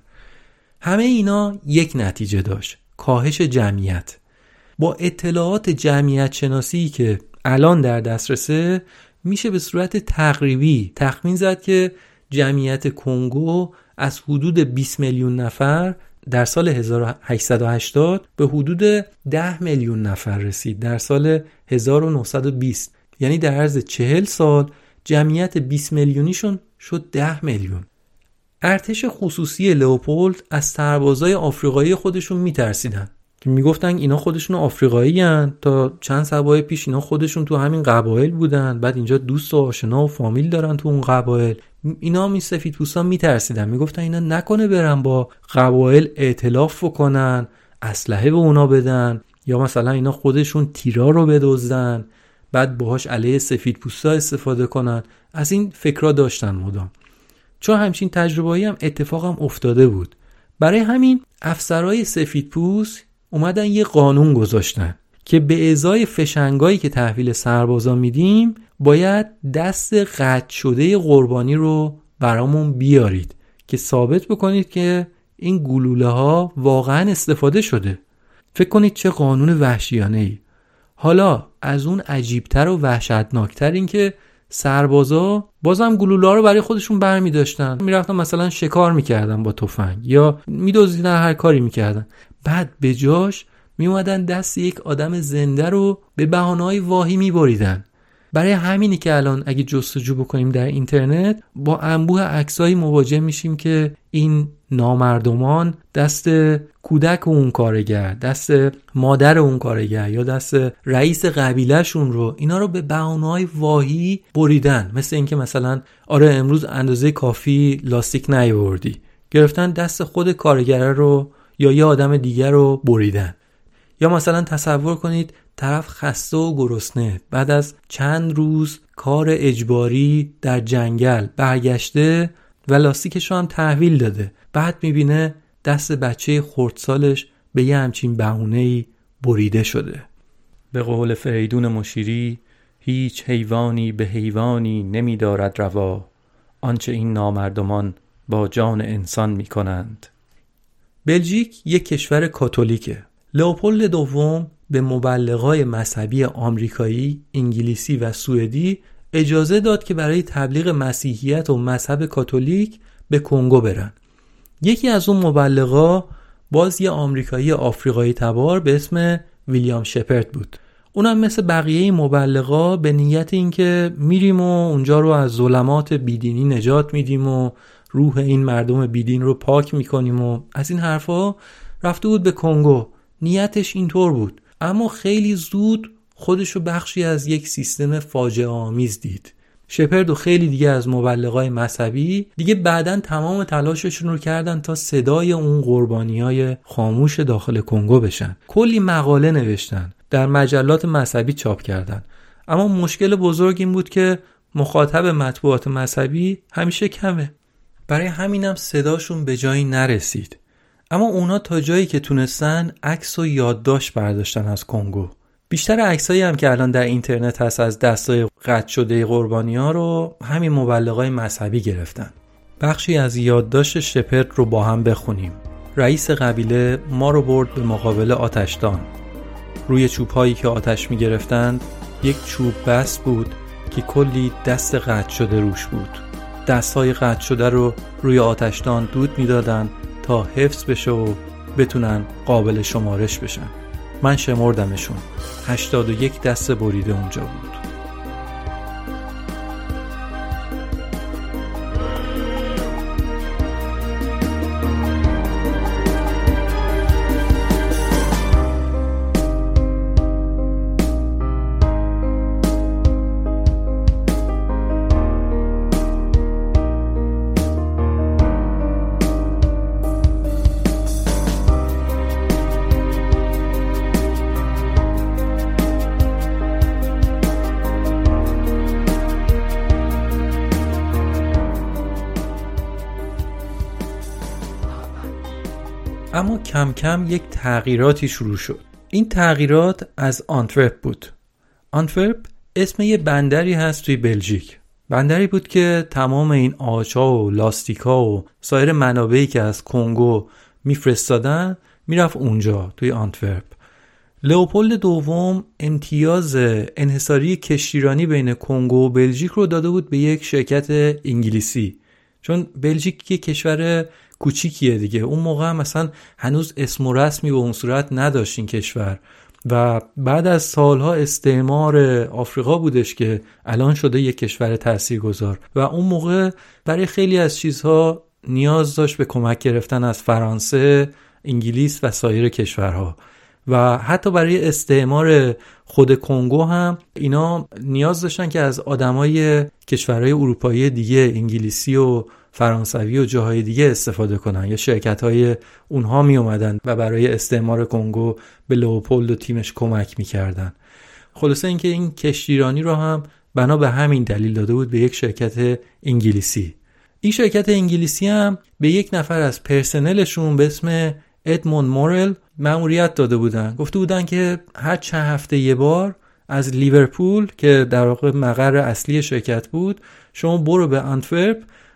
همه اینا یک نتیجه داشت: کاهش جمعیت. با اطلاعات جمعیت شناسی که الان در دسترسه میشه به صورت تقریبی تخمین زد که جمعیت کنگو از حدود بیست میلیون نفر در سال هزار و هشتصد و هشتاد به حدود ده میلیون نفر رسید در سال هزار و نهصد و بیست. یعنی در عرض چهل سال جمعیت بیست میلیونیشون شد ده میلیون. ارتش خصوصی لئوپولد از سربازای آفریقایی خودشون میترسیدن که میگفتن اینا خودشون آفریقایی هن. تا چند سبای پیش اینا خودشون تو همین قبایل بودن، بعد اینجا دوست و آشنا و فامیل دارن تو اون قبایل. اینا می سفیدپوستا میترسیدن، میگفتن اینا نکنه برن با قبایل ائتلاف بکنن، اسلحه به اونا بدن، یا مثلا اینا خودشون تیرا رو بدزدن بعد باهاش علیه سفیدپوستا استفاده کنن. از این فکرها داشتن مدام، چون همچین تجربه‌ای هم اتفاق هم افتاده بود. برای همین افسرهای سفیدپوست اومدن یه قانون گذاشتن که به ازای فشنگایی که تحویل سربازا میدیم باید دست قطع شده قربانی رو برامون بیارید که ثابت بکنید که این گلوله ها واقعا استفاده شده. فکر کنید چه قانون وحشیانه‌ای. حالا از اون عجیبتر و وحشتناکتر این که سربازا بازم گلوله ها رو برای خودشون برمی داشتن، میرفتن مثلا شکار میکردن با تفنگ یا میدزدیدن، هر کاری میکردن. بعد به جاش میومدن دست یک آدم زنده رو به بهانه‌های واهی میبریدن. برای همینی که الان اگه جستجو بکنیم در اینترنت با انبوه عکسایی مواجه میشیم که این نامردمان دست کودک اون کارگر، دست مادر اون کارگر یا دست رئیس قبیلهشون رو، اینا رو به بهانه‌های واهی بریدن. مثل اینکه مثلا آره امروز اندازه کافی لاستیک نیاوردی، گرفتن دست خود کارگر رو یا یه آدم دیگر رو بریدن. یا مثلا تصور کنید طرف خسته و گرسنه بعد از چند روز کار اجباری در جنگل برگشته و لاستیکش رو هم تحویل داده، بعد میبینه دست بچه خردسالش به یه همچین بهونه‌ای بریده شده. به قول فریدون مشیری هیچ حیوانی به حیوانی نمیدارد روا، آنچه این نامردمان با جان انسان میکنند. بلژیک یک کشور کاتولیکه. لئوپولد دوم به مبلغای مذهبی آمریکایی، انگلیسی و سوئدی اجازه داد که برای تبلیغ مسیحیت و مذهب کاتولیک به کنگو برن. یکی از اون مبلغا باز یه آمریکایی آفریقایی تبار به اسم ویلیام شپرد بود. اونم مثل بقیه مبلغا به نیت این که میریم و اونجا رو از ظلمات بیدینی نجات میدیم و روح این مردم بیدین رو پاک میکنیم و از این حرفا رفته بود به کنگو. نیتش اینطور بود، اما خیلی زود خودشو بخشی از یک سیستم فاجعه آمیز دید. شپرد و خیلی دیگه از مبلغای مذهبی دیگه بعدن تمام تلاششون رو کردن تا صدای اون قربانیای خاموش داخل کنگو بشن. کلی مقاله نوشتن، در مجلات مذهبی چاپ کردن، اما مشکل بزرگ این بود که مخاطب مطبوعات مذهبی همیشه کمه. برای همینم صداشون به جایی نرسید. اما اونا تا جایی که تونستن عکس و یادداشت برداشتن از کنگو. بیشتر عکسایی هم که الان در اینترنت هست از دستای قطع شده قربانی‌ها رو همین مبلغای مذهبی گرفتن. بخشی از یادداشت شپرد رو با هم بخونیم. رئیس قبیله ما رو برد به مقابل آتشدان. روی چوب‌هایی که آتش می‌گرفتند یک چوب بس بود که کلی دست قطع شده روش بود. دست‌های قطع شده رو روی آتشدان دود می‌دادن تا حفظ بشه و بتونن قابل شمارش بشن. من شمردمشون. هشتاد و یک دست بریده اونجا بود. اما کم کم یک تغییراتی شروع شد. این تغییرات از آنتورپ بود. آنتورپ اسم یه بندری هست توی بلژیک. بندری بود که تمام این آجا و لاستیکا و سایر منابعی که از کنگو میفرستادن میرفت اونجا توی آنتورپ. لئوپولد دوم امتیاز انحصاری کشتیرانی بین کنگو و بلژیک رو داده بود به یک شرکت انگلیسی، چون بلژیک یک کشور کوچیکیه دیگه. اون موقع هم مثلا هنوز اسم و رسمی به اون صورت نداشت این کشور و بعد از سالها استعمار آفریقا بودش که الان شده یک کشور تاثیرگذار و اون موقع برای خیلی از چیزها نیاز داشت به کمک گرفتن از فرانسه، انگلیس و سایر کشورها و حتی برای استعمار خود کنگو هم اینا نیاز داشتن که از آدمای کشورهای اروپایی دیگه، انگلیسی و فرانسوی و جاهای دیگه استفاده کنن یا شرکت‌های اونها می اومدن و برای استعمار کنگو به لئوپولد و تیمش کمک می‌کردن. خلاصه اینکه این کشتیرانی رو هم بنا به همین دلیل داده بود به یک شرکت انگلیسی. این شرکت انگلیسی هم به یک نفر از پرسنلشون به اسم ادموند مورل مأموریت داده بودن. گفته بودن که هر چند هفته یه بار از لیورپول که در واقع مقر اصلی شرکت بود شما برو به آنتورپ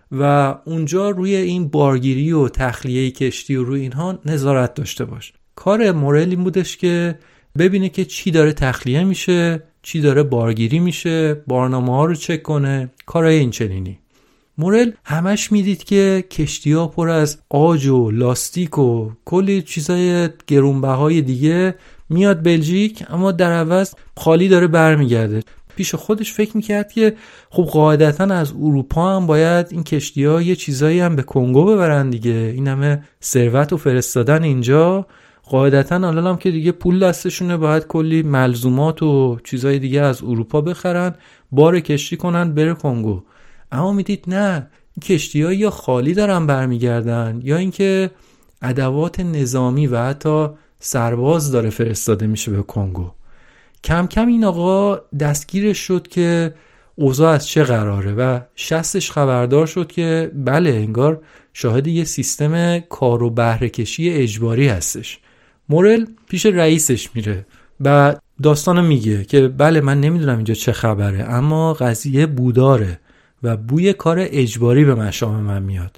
و اونجا روی این بارگیری و تخلیه کشتی و روی اینها نظارت داشته باش. کار مورل این بودش که ببینه که چی داره تخلیه میشه، چی داره بارگیری میشه، بارنامه ها رو چک کنه، کارهای این چنینی. مورل همش میدید که کشتی ها پر از آج و لاستیک و کلی چیزای گرونبهای دیگه میاد بلژیک، اما در عوض خالی داره برمیگرده. پیش خودش فکر میکرد که خب قاعدتا از اروپا هم باید این کشتی ها یه چیزایی هم به کنگو ببرن دیگه، این همه ثروت و فرستادن اینجا، قاعدتا الان هم که دیگه پول دستشونه باید کلی ملزومات و چیزای دیگه از اروپا بخرن، بار کشتی کنن بره کنگو. اما میدید نه، این کشتی ها یا خالی دارن برمیگردن یا اینکه ادوات نظامی و حتی سرباز داره فرستاده میشه به کنگو. کم کم این آقا دستگیرش شد که اوضاع از چه قراره و شستش خبردار شد که بله انگار شاهد یه سیستم کار و بهره کشی اجباری هستش. مورل پیش رئیسش میره و داستانو میگه که بله من نمیدونم اینجا چه خبره، اما قضیه بوداره و بوی کار اجباری به مشام من میاد.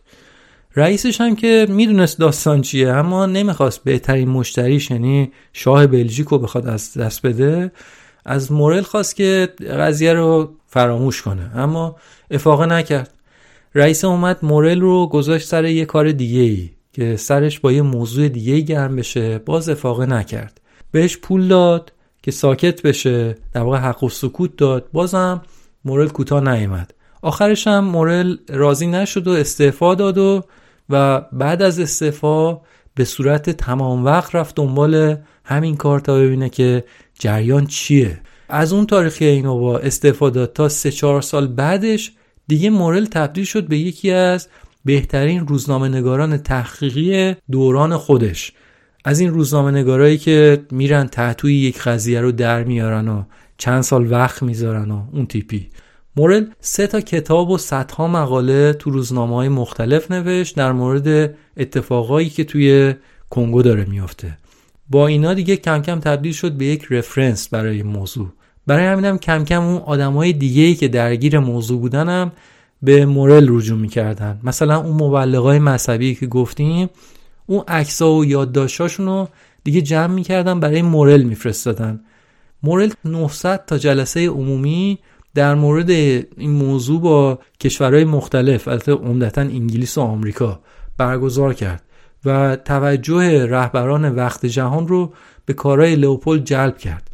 رئیسش هم که میدونست داستان چیه اما نمیخواست بهترین مشتریش یعنی شاه بلژیک رو بخواد از دست بده، از مورل خواست که قضیه رو فراموش کنه، اما افاقه نکرد. رئیس اومد مورل رو گذاشت سر یه کار دیگه ای که سرش با یه موضوع دیگه ای گرم بشه، باز افاقه نکرد. بهش پول داد که ساکت بشه، در واقع حق و سکوت داد، بازم مورل کوتاه نیامد. آخرش هم مورل راضی نشد و استعفا داد و و بعد از استعفا به صورت تمام وقت رفت دنبال همین کار تا ببینه که جریان چیه. از اون تاریخی اینو با استعفا داد تا سه چهار سال بعدش دیگه مورل تبدیل شد به یکی از بهترین روزنامه‌نگاران تحقیقی دوران خودش. از این روزنامه‌نگارایی که میرن تحتوی یک قضیه رو در میارن و چند سال وقت میذارن و اون تیپی. مورل سه تا کتاب و صدها مقاله تو روزنامه‌های مختلف نوشت در مورد اتفاقایی که توی کنگو داره میفته. با اینا دیگه کم کم تبدیل شد به یک رفرنس برای موضوع. برای همینم کم کم اون آدمای دیگه‌ای که درگیر موضوع بودن هم به مورل رجوع میکردن. مثلا اون مبلغای مذهبی که گفتیم، اون عکس‌ها و یادداشتاشون رو دیگه جمع میکردن برای مورل میفرستادن. مورل نهصد تا جلسه عمومی در مورد این موضوع با کشورهای مختلف، البته عمدتاً انگلیس و آمریکا، برگزار کرد و توجه رهبران وقت جهان رو به کارهای لئوپولد جلب کرد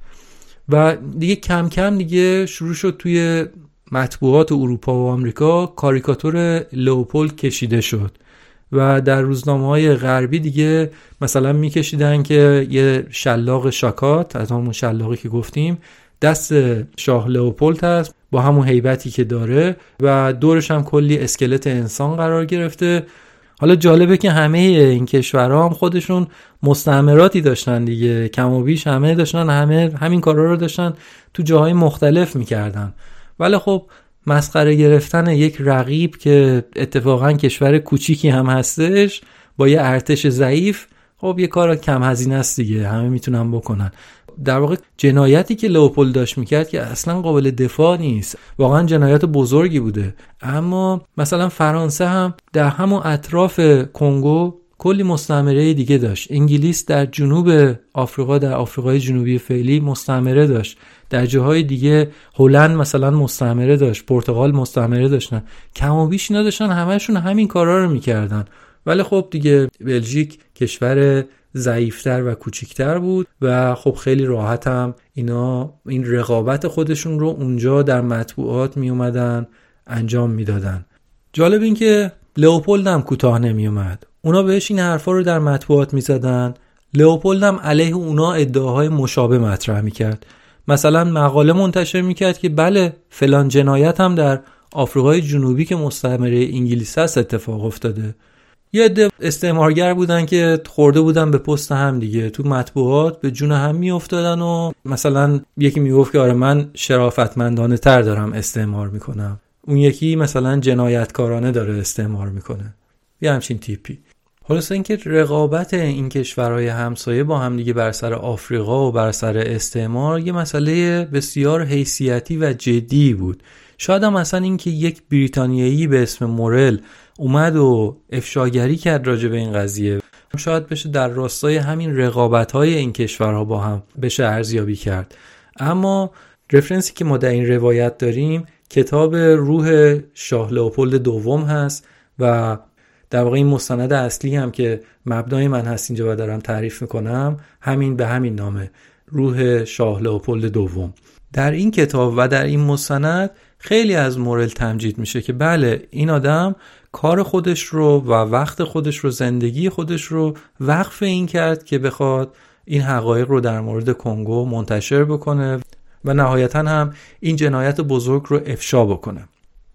و دیگه کم کم دیگه شروع شد توی مطبوعات اروپا و آمریکا کاریکاتور لئوپولد کشیده شد و در روزنامه‌های غربی دیگه مثلا میکشیدن که یه شلاق شاکات، از همون شلاقی که گفتیم، دست شاه لئوپولد هست با همون هیبتی که داره و دورش هم کلی اسکلت انسان قرار گرفته. حالا جالبه که همه این کشورها هم خودشون مستعمراتی داشتن دیگه، کم و بیش همه داشتن، همه همین کارا رو داشتن تو جاهای مختلف میکردن. ولی خب مسخره گرفتن یک رقیب که اتفاقا کشور کوچیکی هم هستش با یه ارتش ضعیف، خب یه کار کم هزینه است دیگه، همه میتونن بکنن. در واقع جنایتی که لئوپولد داشت میکرد که اصلا قابل دفاع نیست، واقعا جنایت بزرگی بوده. اما مثلا فرانسه هم در همون اطراف کنگو کلی مستعمره دیگه داشت. انگلیس در جنوب آفریقا، در آفریقای جنوبی فعلی مستعمره داشت، در جاهای دیگه هلند مثلا مستعمره داشت، پرتغال مستعمره داشتن. کم و بیش نداشتن، همهشون همین کارا رو میکردن. ولی خب دیگه بلژیک کشور ضعیفتر و کوچیکتر بود و خب خیلی راحت هم اینا این رقابت خودشون رو اونجا در مطبوعات می اومدن انجام میدادن. جالب این که لئوپولد هم کوتاه نمی اومد، اونا بهش این حرفا رو در مطبوعات می زدن، لئوپولد هم علیه اونا ادعاهای مشابه مطرح می کرد. مثلا مقاله منتشر می کرد که بله فلان جنایت هم در آفریقای جنوبی که مستعمره انگلیس است اتفاق افتاده. یه عده استعمارگر بودن که خورده بودن به پست هم دیگه، تو مطبوعات به جون هم می افتادن و مثلا یکی می گفت که آره من شرافتمندانه تر دارم استعمار میکنم، اون یکی مثلا جنایتکارانه داره استعمار میکنه، یه همچین تیپی. خلاصه اینکه رقابت این کشورهای همسایه با هم دیگه بر سر آفریقا و بر سر استعمار یه مسئله بسیار حیثیتی و جدی بود. شاید هم مثلا اینکه یک بریتانیایی به اسم مورل اومد و افشاگری کرد راجع به این قضیه، شاید بشه در راستای همین رقابت‌های این کشورها با هم بشه ارزیابی کرد. اما رفرنسی که ما در این روایت داریم کتاب روح شاه لئوپولد دوم هست و در واقع این مستند اصلی هم که مبنای من هست اینجا و دارم تعریف میکنم همین به همین نامه، روح شاه لئوپولد دوم. در این کتاب و در این مستند خیلی از مورل تمجید میشه که بله این آدم کار خودش رو و وقت خودش رو، زندگی خودش رو وقف این کرد که بخواد این حقایق رو در مورد کنگو منتشر بکنه و نهایتاً هم این جنایت بزرگ رو افشا بکنه.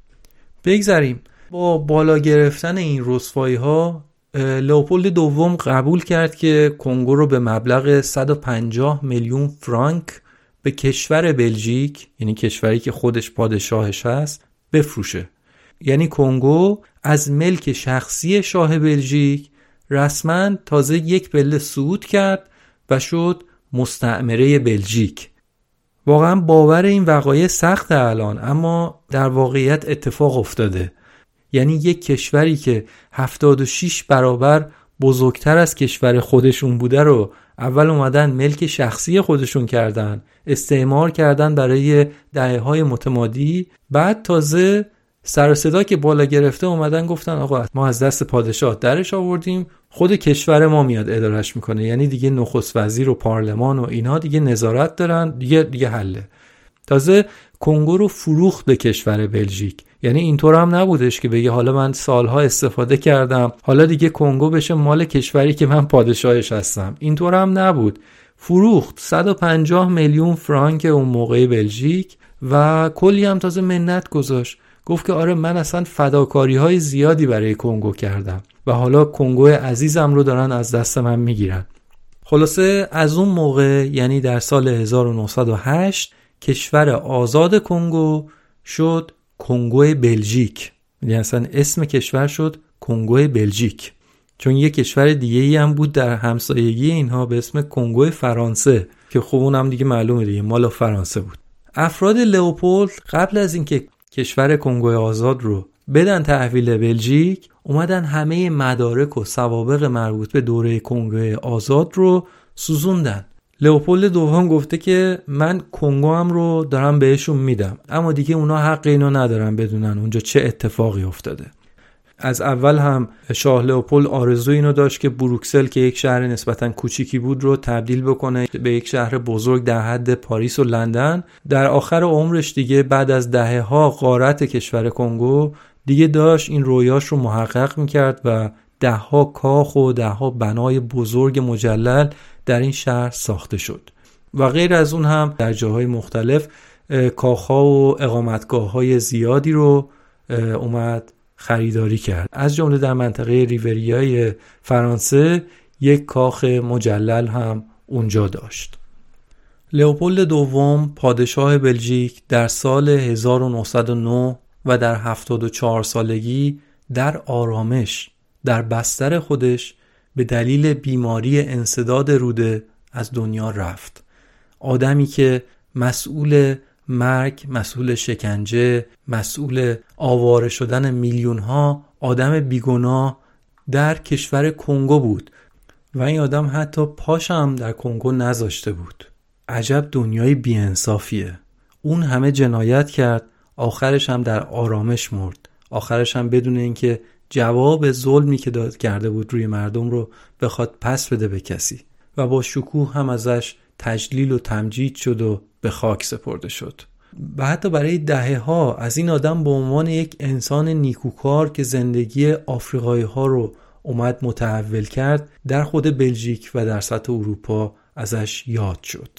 بگذاریم با بالا گرفتن این رسوایی ها لئوپولد دوم قبول کرد که کنگو رو به مبلغ صد و پنجاه میلیون فرانک به کشور بلژیک، یعنی کشوری که خودش پادشاهش هست، بفروشه. یعنی کنگو از ملک شخصی شاه بلژیک رسما تازه یک پله صعود کرد و شد مستعمره بلژیک. واقعا باور این وقایع سخته الان، اما در واقعیت اتفاق افتاده. یعنی یک کشوری که هفتاد و شش برابر بزرگتر از کشور خودشون بوده رو اول اومدن ملک شخصی خودشون کردن، استعمار کردن برای دهه‌های متمادی، بعد تازه سر و صدا که بالا گرفته اومدن گفتن آقا ما از دست پادشاه درش آوردیم، خود کشور ما میاد ادارش میکنه. یعنی دیگه نخست وزیر و پارلمان و اینها دیگه نظارت دارن، دیگه دیگه حله. تازه کنگو رو فروخت به کشور بلژیک. یعنی اینطور هم نبودش که بگه حالا من سالها استفاده کردم حالا دیگه کنگو بشه مال کشوری که من پادشاهش هستم. اینطور هم نبود. فروخت صد و پنجاه میلیون فرانک اون موقع بلژیک و کلی هم تازه منت گذاشت. گفت که آره من اصلا فداکاری های زیادی برای کنگو کردم و حالا کنگو عزیزم رو دارن از دست من میگیرن. خلاصه از اون موقع یعنی در سال هزار و نهصد و هشت کشور آزاد کنگو شد کنگو بلژیک. یعنی اصلا اسم کشور شد کنگو بلژیک، چون یه کشور دیگه ای هم بود در همسایگی اینها به اسم کنگو فرانسه که خب اونم دیگه معلومه دیگه مال فرانسه بود. افراد لئوپولد قبل از اینکه کشور کنگو آزاد رو بدن تحویل بلژیک، اومدن همه مدارک و سوابق مربوط به دوره کنگو آزاد رو سوزوندن. لئوپولد دوم گفته که من کنگو هم رو دارم بهشون میدم، اما دیگه اونا حق اینو ندارن بدونن اونجا چه اتفاقی افتاده. از اول هم شاه لئوپولد آرزوی اینو داشت که بروکسل که یک شهر نسبتاً کوچیکی بود رو تبدیل بکنه به یک شهر بزرگ در حد پاریس و لندن. در آخر عمرش دیگه بعد از دهه‌ها غارت کشور کنگو دیگه داشت این رویاش رو محقق میکرد و ده‌ها کاخ و ده‌ها بنای بزرگ مجلل در این شهر ساخته شد و غیر از اون هم در جاهای مختلف کاخ‌ها و اقامتگاه‌های زیادی رو اومد خریداری کرد. از جمله در منطقه ریوریای فرانسه یک کاخ مجلل هم اونجا داشت. لئوپولد دوم پادشاه بلژیک در سال هزار و نهصد و نه و در هفتاد و چهار سالگی در آرامش در بستر خودش به دلیل بیماری انسداد روده از دنیا رفت. آدمی که مسئول مرگ، مسئول شکنجه، مسئول آواره شدن میلیون ها آدم بیگناه در کشور کنگو بود و این آدم حتی پاش هم در کنگو نذاشته بود. عجب دنیای بی‌انصافیه. اون همه جنایت کرد، آخرش هم در آرامش مرد، آخرش هم بدون اینکه جواب ظلمی که داد کرده بود روی مردم رو بخواد پس بده به کسی و با شکوه هم ازش تجلیل و تمجید شد و به خاک سپرده شد. و حتی برای دهه‌ها از این آدم به عنوان یک انسان نیکوکار که زندگی آفریقایی ها رو اومد متحول کرد در خود بلژیک و در سطح اروپا ازش یاد شد.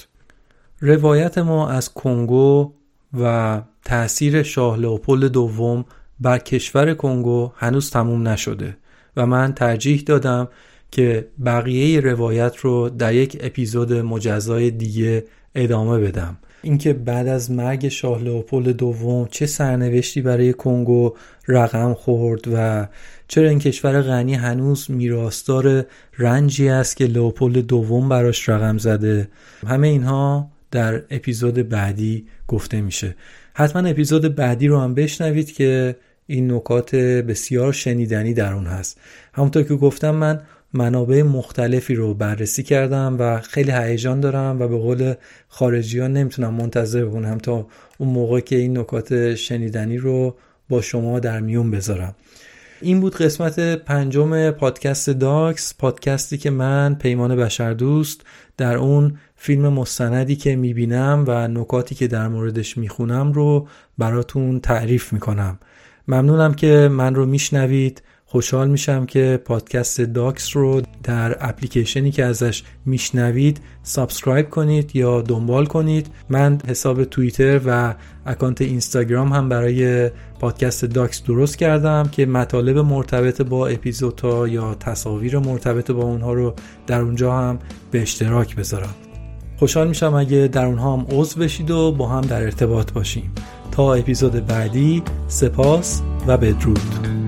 روایت ما از کنگو و تأثیر شاه لئوپولد دوم بر کشور کنگو هنوز تموم نشده و من ترجیح دادم که بقیه روایت رو در یک اپیزود مجزای دیگه ادامه بدم. اینکه بعد از مرگ شاه لئوپولد دوم چه سرنوشتی برای کنگو رقم خورد و چرا این کشور غنی هنوز میراثدار رنجی است که لئوپولد دوم براش رقم زده، همه اینها در اپیزود بعدی گفته میشه. حتما اپیزود بعدی رو هم بشنوید که این نکات بسیار شنیدنی در اون هست. همونطور که گفتم من منابع مختلفی رو بررسی کردم و خیلی هیجان دارم و به قول خارجی ها نمیتونم منتظر بمونم تا اون موقع که این نکات شنیدنی رو با شما در میون بذارم. این بود قسمت پنجم پادکست داکس، پادکستی که من پیمان بشردوست در اون فیلم مستندی که میبینم و نکاتی که در موردش میخونم رو براتون تعریف میکنم. ممنونم که من رو میشنوید. خوشحال میشم که پادکست داکس رو در اپلیکیشنی که ازش میشنوید سابسکرایب کنید یا دنبال کنید. من حساب توییتر و اکانت اینستاگرام هم برای پادکست داکس درست کردم که مطالب مرتبط با اپیزودها یا تصاویر مرتبط با اونها رو در اونجا هم به اشتراک بذارم. خوشحال میشم اگه در اونها هم عضو بشید و با هم در ارتباط باشیم. تا اپیزود بعدی، سپاس و بدرود.